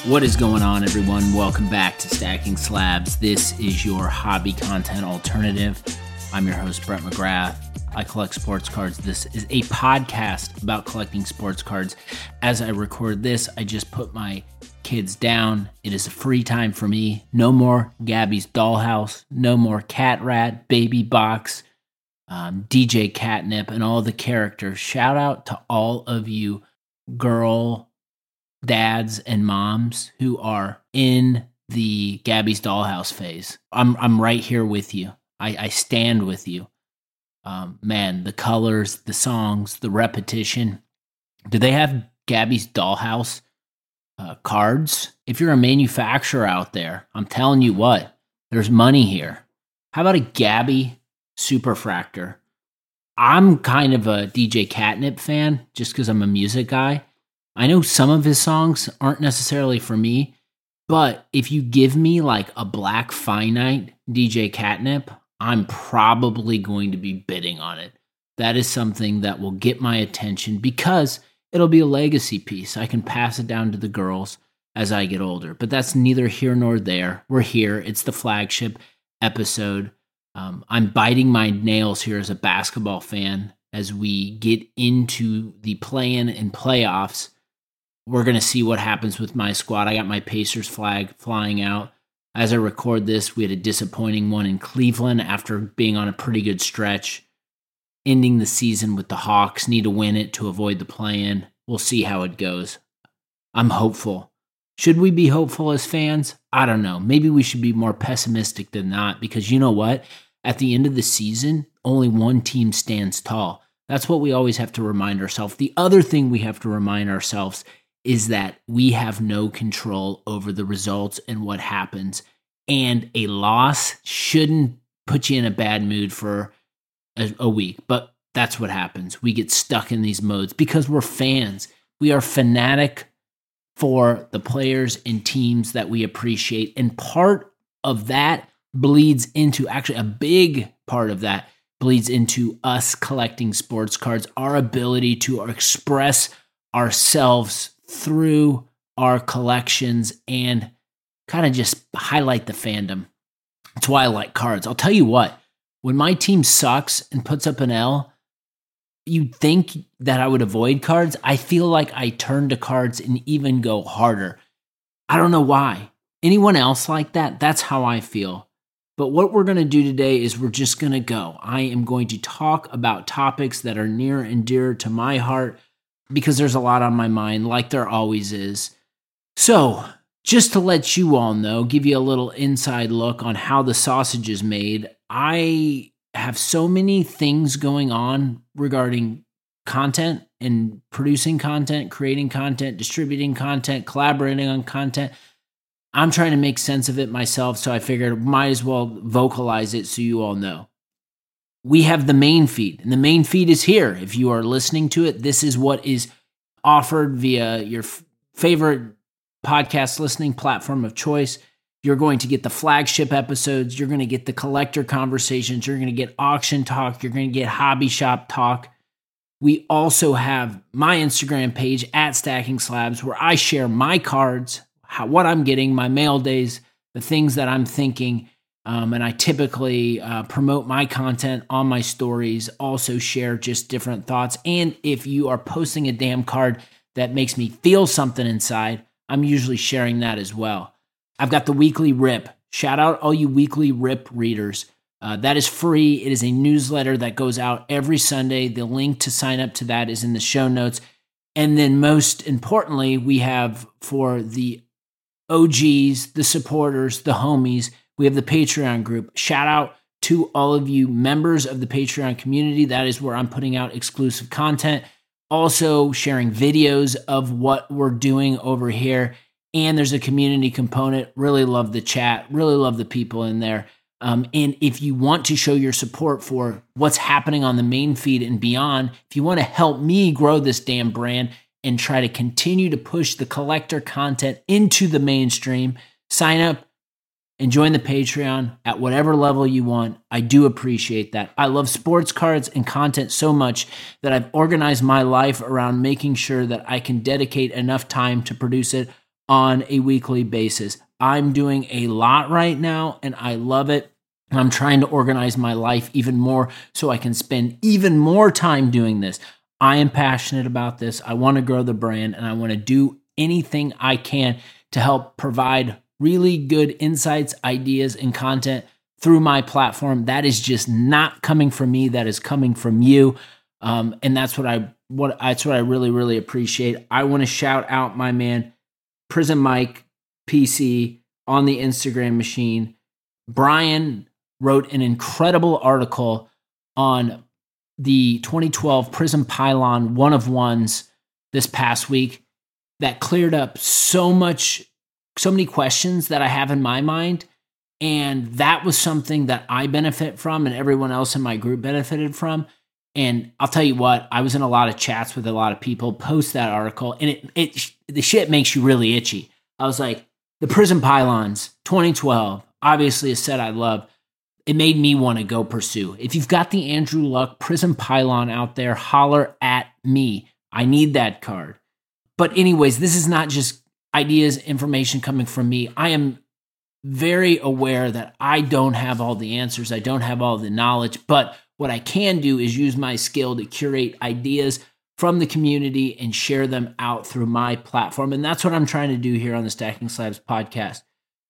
What is going on, everyone? Welcome back to Stacking Slabs. This is your hobby content alternative. I'm your host, Brett McGrath. I collect sports cards. This is a podcast about collecting sports cards. As I record this, I just put my kids down. It is a free time for me. No more Gabby's Dollhouse. No more Cat Rat, Baby Box, DJ Catnip, and all the characters. Shout out to all of you girl dads and moms who are in the Gabby's Dollhouse phase. I'm right here with you. I stand with you. Man, the colors, the songs, the repetition. Do they have Gabby's Dollhouse cards? If you're a manufacturer out there, I'm telling you what, there's money here. How about a Gabby Superfractor? I'm kind of a DJ Catnip fan just because I'm a music guy. I know some of his songs aren't necessarily for me, but if you give me like a Black Finite DJ Catnip, I'm probably going to be bidding on it. That is something that will get my attention because it'll be a legacy piece. I can pass it down to the girls as I get older, but that's neither here nor there. We're here. It's the flagship episode. I'm biting my nails here as a basketball fan as we get into the play-in and playoffs. We're going to see what happens with my squad. I got my Pacers flag flying out. As I record this, we had a disappointing one in Cleveland after being on a pretty good stretch. Ending the season with the Hawks. Need to win it to avoid the play-in. We'll see how it goes. I'm hopeful. Should we be hopeful as fans? I don't know. Maybe we should be more pessimistic than not because you know what? At the end of the season, only one team stands tall. That's what we always have to remind ourselves. The other thing we have to remind ourselves is that we have no control over the results and what happens. And a loss shouldn't put you in a bad mood for a week. But that's what happens. We get stuck in these modes because we're fans. We are fanatic for the players and teams that we appreciate. And part of that bleeds into, actually a big part of that bleeds into us collecting sports cards, our ability to express ourselves through our collections and kind of just highlight the fandom. That's why I like cards. I'll tell you what, when my team sucks and puts up an L, you'd think that I would avoid cards. I feel like I turn to cards and even go harder. I don't know why. Anyone else like that? That's how I feel. But what we're going to do today is we're just going to go. I am going to talk about topics that are near and dear to my heart because there's a lot on my mind, like there always is. So, just to let you all know, give you a little inside look on how the sausage is made, I have so many things going on regarding content and producing content, creating content, distributing content, collaborating on content. I'm trying to make sense of it myself, so I figured might as well vocalize it so you all know. We have the main feed, and the main feed is here. If you are listening to it, this is what is offered via your favorite podcast listening platform of choice. You're going to get the flagship episodes. You're going to get the collector conversations. You're going to get auction talk. You're going to get hobby shop talk. We also have my Instagram page at Stacking Slabs where I share my cards, what I'm getting, my mail days, the things that I'm thinking. And I typically promote my content on my stories, also share just different thoughts. And if you are posting a damn card that makes me feel something inside, I'm usually sharing that as well. I've got the weekly rip. Shout out all you weekly rip readers. That is free. It is a newsletter that goes out every Sunday. The link to sign up to that is in the show notes. And then most importantly, we have for the OGs, the supporters, the homies, we have the Patreon group. Shout out to all of you members of the Patreon community. That is where I'm putting out exclusive content. Also sharing videos of what we're doing over here. And there's a community component. Really love the chat. Really love the people in there. And if you want to show your support for what's happening on the main feed and beyond, if you want to help me grow this damn brand and try to continue to push the collector content into the mainstream, sign up and join the Patreon at whatever level you want. I do appreciate that. I love sports cards and content so much that I've organized my life around making sure that I can dedicate enough time to produce it on a weekly basis. I'm doing a lot right now and I love it. I'm trying to organize my life even more so I can spend even more time doing this. I am passionate about this. I want to grow the brand and I want to do anything I can to help provide really good insights, ideas, and content through my platform. That is just not coming from me. That is coming from you. And that's what I really, really appreciate. I want to shout out my man, Prison Mike PC on the Instagram machine. Brian wrote an incredible article on the 2012 Prism Pylon one of ones this past week that cleared up so many questions that I have in my mind. And that was something that I benefit from and everyone else in my group benefited from. And I'll tell you what, I was in a lot of chats with a lot of people post that article, and the shit makes you really itchy. I was like, the Prism Pylons, 2012, obviously a set I love. It made me want to go pursue. If you've got the Andrew Luck Prism Pylon out there, holler at me. I need that card. But anyways, this is not just ideas, information coming from me. I am very aware that I don't have all the answers. I don't have all the knowledge, but what I can do is use my skill to curate ideas from the community and share them out through my platform. And that's what I'm trying to do here on the Stacking Slabs podcast.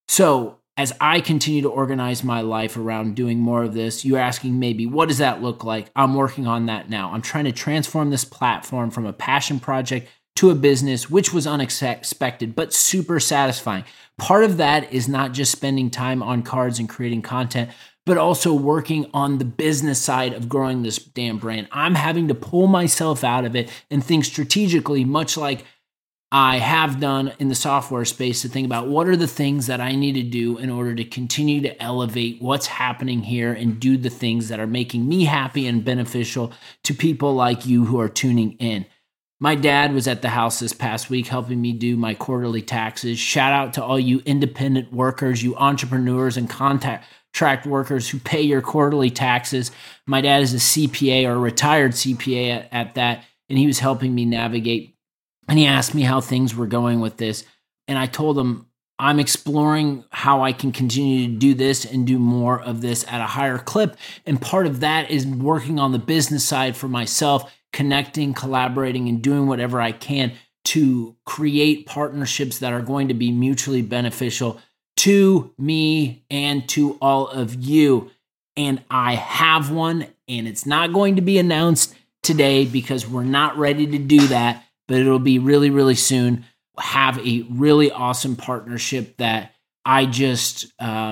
So as I continue to organize my life around doing more of this, you're asking maybe, what does that look like? I'm working on that now. I'm trying to transform this platform from a passion project to a business, which was unexpected, but super satisfying. Part of that is not just spending time on cards and creating content, but also working on the business side of growing this damn brand. I'm having to pull myself out of it and think strategically, much like I have done in the software space, to think about what are the things that I need to do in order to continue to elevate what's happening here and do the things that are making me happy and beneficial to people like you who are tuning in. My dad was at the house this past week helping me do my quarterly taxes. Shout out to all you independent workers, you entrepreneurs and contract workers who pay your quarterly taxes. My dad is a CPA, or a retired CPA at that, and he was helping me navigate. And he asked me how things were going with this. And I told him, I'm exploring how I can continue to do this and do more of this at a higher clip. And part of that is working on the business side for myself, connecting, collaborating, and doing whatever I can to create partnerships that are going to be mutually beneficial to me and to all of you. And I have one, and it's not going to be announced today because we're not ready to do that, but it'll be really, really soon. Have a really awesome partnership that we just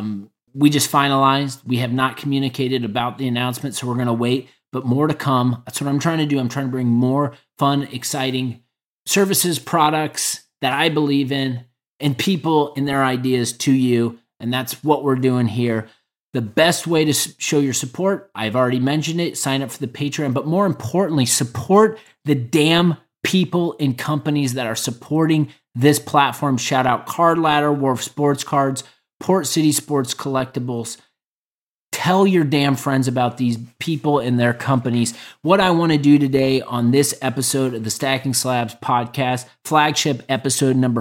finalized. We have not communicated about the announcement, so we're going to wait, but more to come. That's what I'm trying to do. I'm trying to bring more fun, exciting services, products that I believe in, and people and their ideas to you. And that's what we're doing here. The best way to show your support, I've already mentioned it, sign up for the Patreon, but more importantly, support the damn people and companies that are supporting this platform. Shout out Card Ladder, Wharf Sports Cards, Port City Sports Collectibles. Tell your damn friends about these people and their companies. What I want to do today on this episode of the Stacking Slabs podcast, flagship episode number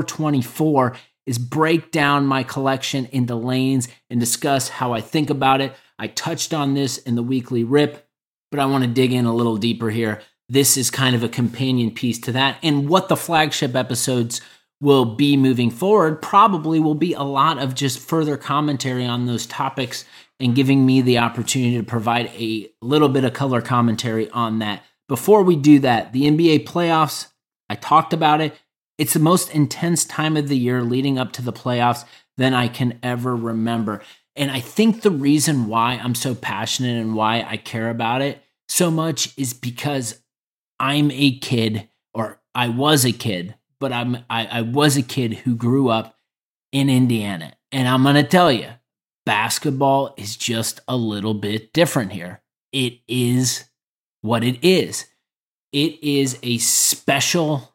424, is break down my collection into lanes and discuss how I think about it. I touched on this in the weekly rip, but I want to dig in a little deeper here. This is kind of a companion piece to that. And what the flagship episodes will be moving forward probably will be a lot of just further commentary on those topics and giving me the opportunity to provide a little bit of color commentary on that. Before we do that, the NBA playoffs, I talked about it. It's the most intense time of the year leading up to the playoffs than I can ever remember. And I think the reason why I'm so passionate and why I care about it so much is because I'm a kid, or I was a kid, but I was a kid who grew up in Indiana. And I'm going to tell you, basketball is just a little bit different here. It is what it is. It is a special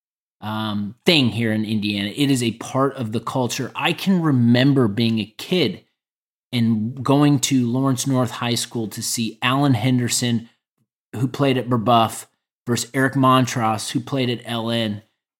thing here in Indiana. It is a part of the culture. I can remember being a kid and going to Lawrence North High School to see Alan Henderson, who played at Brebeuf, versus Eric Montross, who played at LN.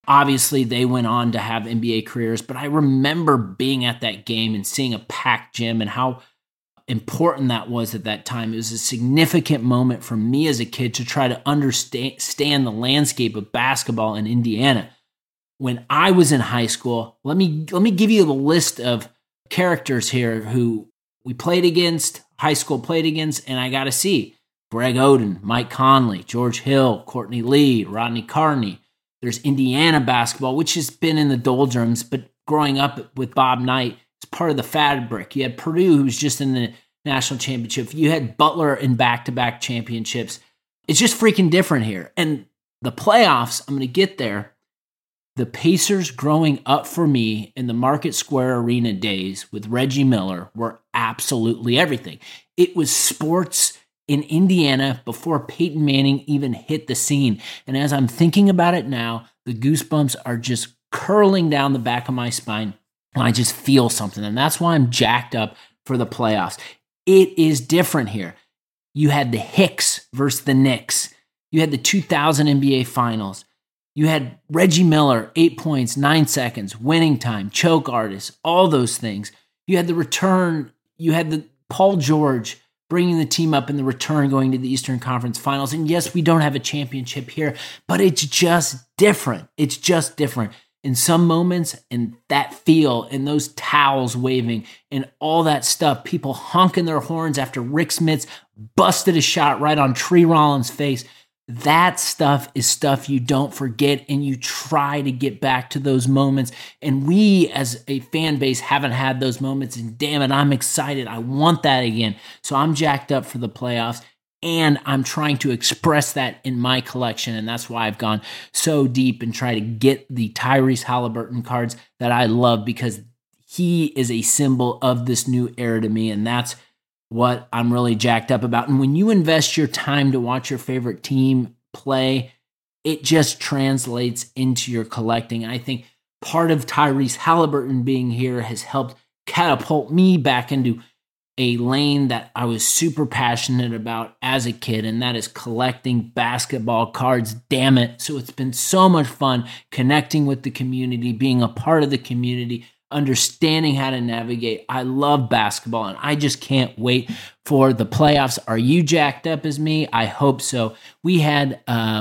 Obviously, they went on to have NBA careers, but I remember being at that game and seeing a packed gym and how important that was at that time. It was a significant moment for me as a kid to try to understand the landscape of basketball in Indiana. When I was in high school, let me give you the list of characters here who we played against, high school played against, and I got to see. Greg Oden, Mike Conley, George Hill, Courtney Lee, Rodney Carney. There's Indiana basketball, which has been in the doldrums, but growing up with Bob Knight, it's part of the fabric. You had Purdue, who's just in the national championship. You had Butler in back-to-back championships. It's just freaking different here. And the playoffs, I'm going to get there. The Pacers growing up for me in the Market Square Arena days with Reggie Miller were absolutely everything. It was sports in Indiana before Peyton Manning even hit the scene. And as I'm thinking about it now, the goosebumps are just curling down the back of my spine. And I just feel something. And that's why I'm jacked up for the playoffs. It is different here. You had the Hicks versus the Knicks. You had the 2000 NBA Finals. You had Reggie Miller, 8 points, 9 seconds, winning time, choke artist, all those things. You had the return. You had the Paul George bringing the team up in the return going to the Eastern Conference Finals. And yes, we don't have a championship here, but it's just different. It's just different. In some moments, and that feel, and those towels waving, and all that stuff, people honking their horns after Rick Smits busted a shot right on Tree Rollins' face. That stuff is stuff you don't forget, and you try to get back to those moments. And we, as a fan base, haven't had those moments, and damn it, I'm excited. I want that again. So I'm jacked up for the playoffs, and I'm trying to express that in my collection, and that's why I've gone so deep and try to get the Tyrese Halliburton cards that I love, because he is a symbol of this new era to me, and that's what I'm really jacked up about. And when you invest your time to watch your favorite team play, it just translates into your collecting. And I think part of Tyrese Halliburton being here has helped catapult me back into a lane that I was super passionate about as a kid, and that is collecting basketball cards. Damn it. So it's been so much fun connecting with the community, being a part of the community, understanding how to navigate. I love basketball, and I just can't wait for the playoffs. Are you jacked up as me? I hope so. We've had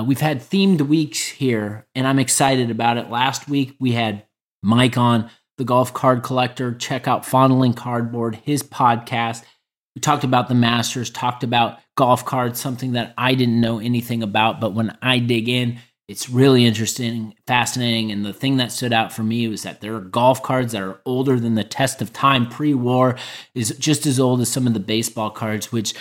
themed weeks here, and I'm excited about it. Last week, we had Mike on, the golf card collector. Check out Fondling Cardboard, his podcast. We talked about the Masters, talked about golf cards, something that I didn't know anything about, but when I dig in, it's really interesting, fascinating, and the thing that stood out for me was that there are golf cards that are older than the test of time. Pre-war is just as old as some of the baseball cards, which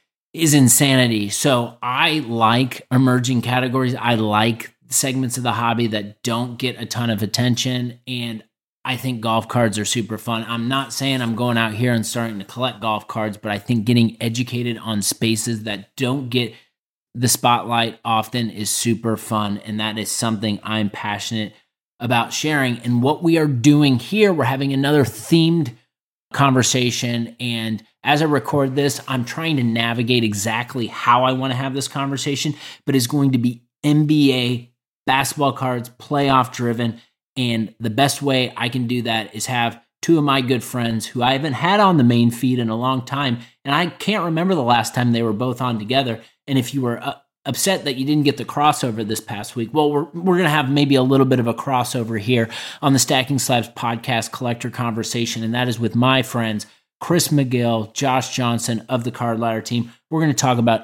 is insanity. So I like emerging categories. I like segments of the hobby that don't get a ton of attention, and I think golf cards are super fun. I'm not saying I'm going out here and starting to collect golf cards, but I think getting educated on spaces that don't get the spotlight often is super fun, and that is something I'm passionate about sharing. And what we are doing here, we're having another themed conversation, and as I record this, I'm trying to navigate exactly how I want to have this conversation, but it's going to be NBA basketball cards, playoff driven, and the best way I can do that is have two of my good friends who I haven't had on the main feed in a long time, and I can't remember the last time they were both on together. And if you were upset that you didn't get the crossover this past week, well, we're going to have maybe a little bit of a crossover here on the Stacking Slabs podcast collector conversation, and that is with my friends Chris McGill, Josh Johnson of the Card Ladder team. We're going to talk about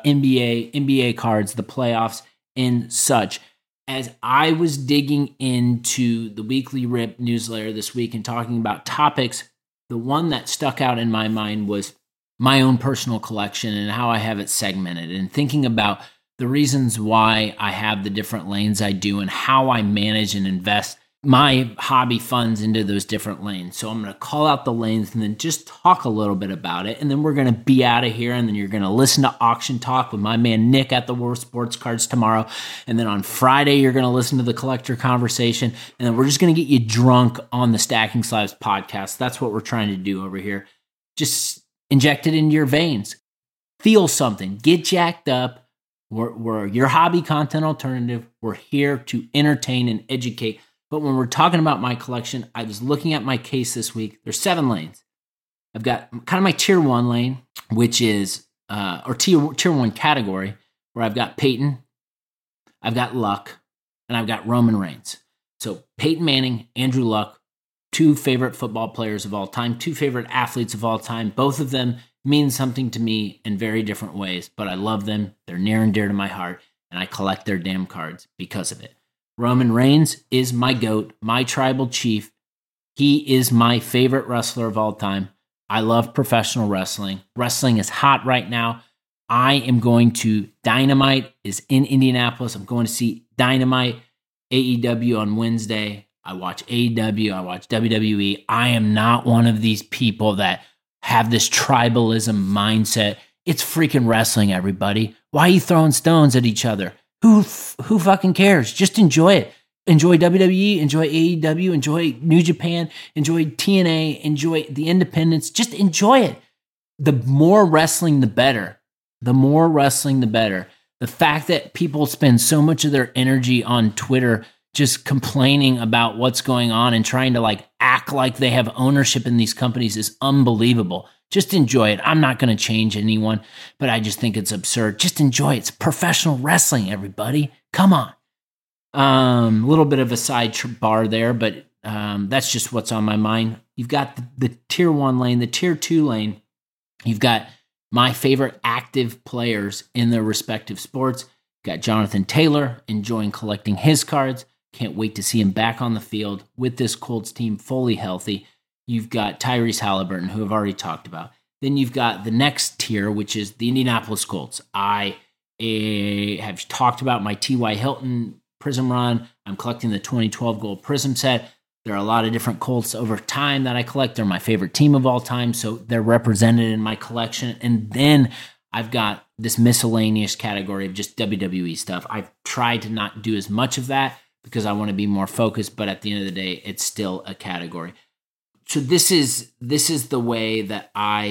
NBA cards, the playoffs, and such. As I was digging into the Weekly Rip newsletter this week and talking about topics, the one that stuck out in my mind was my own personal collection and how I have it segmented, and thinking about the reasons why I have the different lanes I do and how I manage and invest my hobby funds into those different lanes. So I'm going to call out the lanes and then just talk a little bit about it. And then we're going to be out of here, and then you're going to listen to Auction Talk with my man Nick at the World Sports Cards tomorrow. And then on Friday, you're going to listen to the collector conversation. And then we're just going to get you drunk on the Stacking Slabs podcast. That's what we're trying to do over here. Just inject it into your veins. Feel something. Get jacked up. We're your hobby content alternative. We're here to entertain and educate But when we're talking about my collection, I was looking at my case this week. There's 7 lanes. I've got kind of my tier 1 lane, which is, or tier 1 category, where I've got Peyton, I've got Luck, and I've got Roman Reigns. So Peyton Manning, Andrew Luck, 2 favorite football players of all time, 2 favorite athletes of all time. Both of them mean something to me in very different ways, but I love them. They're near and dear to my heart, and I collect their damn cards because of it. Roman Reigns is my GOAT, my tribal chief. He is my favorite wrestler of all time. I love professional wrestling. Wrestling is hot right now. I am going to Dynamite is in Indianapolis. I'm going to see Dynamite, AEW on Wednesday. I watch AEW. I watch WWE. I am not one of these people that have this tribalism mindset. It's freaking wrestling, everybody. Why are you throwing stones at each other? Who fucking cares? Just enjoy it. Enjoy WWE, enjoy AEW, enjoy New Japan, enjoy TNA, enjoy the independents. Just enjoy it. The more wrestling, the better. The more wrestling, the better. The fact that people spend so much of their energy on Twitter just complaining about what's going on and trying to act like they have ownership in these companies is unbelievable. Just enjoy it. I'm not going to change anyone, but I just think it's absurd. Just enjoy it. It's professional wrestling, everybody. Come on. A little bit of a sidebar there, but that's just what's on my mind. You've got the tier 1 lane, the tier 2 lane. You've got my favorite active players in their respective sports. You've got Jonathan Taylor, enjoying collecting his cards. Can't wait to see him back on the field with this Colts team fully healthy. You've got Tyrese Halliburton, who I've already talked about. Then you've got the next tier, which is the Indianapolis Colts. I have talked about my T.Y. Hilton Prism run. I'm collecting the 2012 gold Prism set. There are a lot of different Colts over time that I collect. They're my favorite team of all time, so they're represented in my collection. And then I've got this miscellaneous category of just WWE stuff. I've tried to not do as much of that because I want to be more focused, but at the end of the day, it's still a category. So this is the way that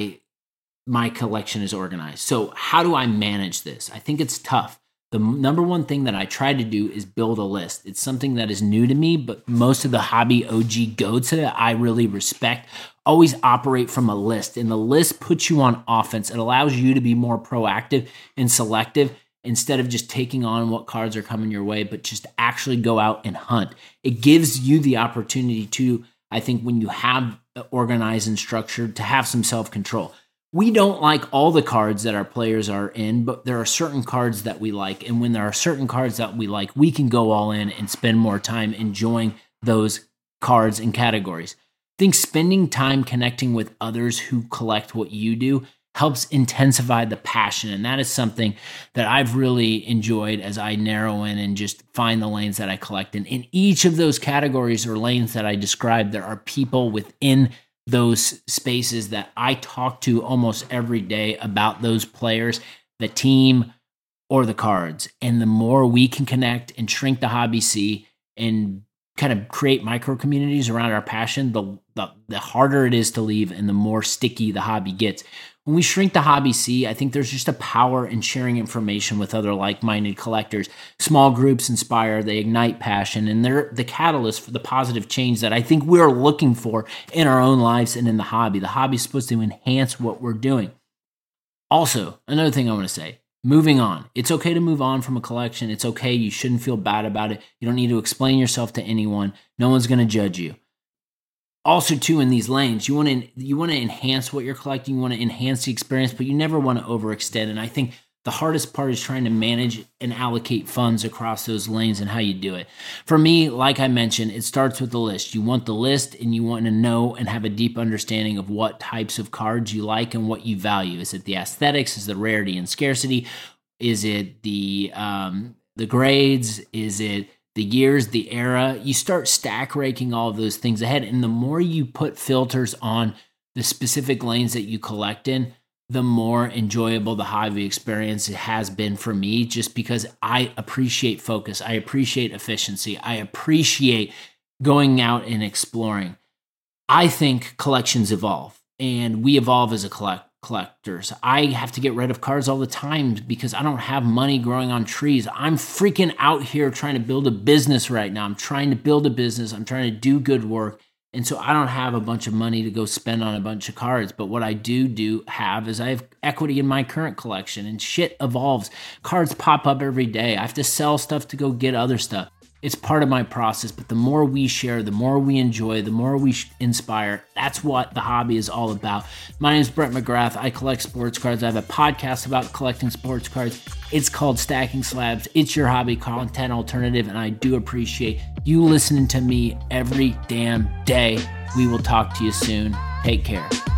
my collection is organized. So how do I manage this? I think it's tough. The number one thing that I try to do is build a list. It's something that is new to me, but most of the hobby OG goats that I really respect always operate from a list. And the list puts you on offense. It allows you to be more proactive and selective instead of just taking on what cards are coming your way, but just actually go out and hunt. It gives you the opportunity to, I think, when you have organized and structured, to have some self-control. We don't like all the cards that our players are in, but there are certain cards that we like. And when there are certain cards that we like, we can go all in and spend more time enjoying those cards and categories. I think spending time connecting with others who collect what you do helps intensify the passion. And that is something that I've really enjoyed as I narrow in and just find the lanes that I collect. And in each of those categories or lanes that I described, there are people within those spaces that I talk to almost every day about those players, the team, or the cards. And the more we can connect and shrink the hobby C and kind of create micro communities around our passion, the harder it is to leave and the more sticky the hobby gets. When we shrink the hobby C, I think there's just a power in sharing information with other like-minded collectors. Small groups inspire, they ignite passion, and they're the catalyst for the positive change that I think we're looking for in our own lives and in the hobby. The hobby is supposed to enhance what we're doing. Also, another thing I want to say, moving on. It's okay to move on from a collection. It's okay. You shouldn't feel bad about it. You don't need to explain yourself to anyone. No one's going to judge you. Also, too, in these lanes, you want to enhance what you're collecting. You want to enhance the experience, but you never want to overextend. And I think the hardest part is trying to manage and allocate funds across those lanes and how you do it. For me, like I mentioned, it starts with the list. You want the list, and you want to know and have a deep understanding of what types of cards you like and what you value. Is it the aesthetics? Is it the rarity and scarcity? Is it the grades? Is it the years, the era? You start stack ranking all of those things ahead. And the more you put filters on the specific lanes that you collect in, the more enjoyable the hobby experience it has been for me, just because I appreciate focus. I appreciate efficiency. I appreciate going out and exploring. I think collections evolve, and we evolve as a collectors. I have to get rid of cards all the time because I don't have money growing on trees. I'm freaking out here trying to build a business right now. I'm trying to build a business. I'm trying to do good work. And so I don't have a bunch of money to go spend on a bunch of cards. But what I do have is I have equity in my current collection, and shit evolves. Cards pop up every day. I have to sell stuff to go get other stuff. It's part of my process, but the more we share, the more we enjoy, the more we inspire. That's what the hobby is all about. My name is Brett McGrath. I collect sports cards. I have a podcast about collecting sports cards. It's called Stacking Slabs. It's your hobby content alternative, and I do appreciate you listening to me every damn day. We will talk to you soon. Take care.